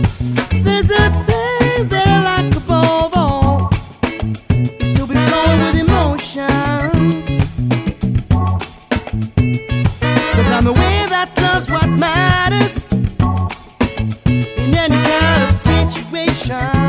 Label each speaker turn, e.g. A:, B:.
A: There's a thing that I like above all, is to be flowing with emotions. 'Cause I'm aware that love's what matters in any kind of situation.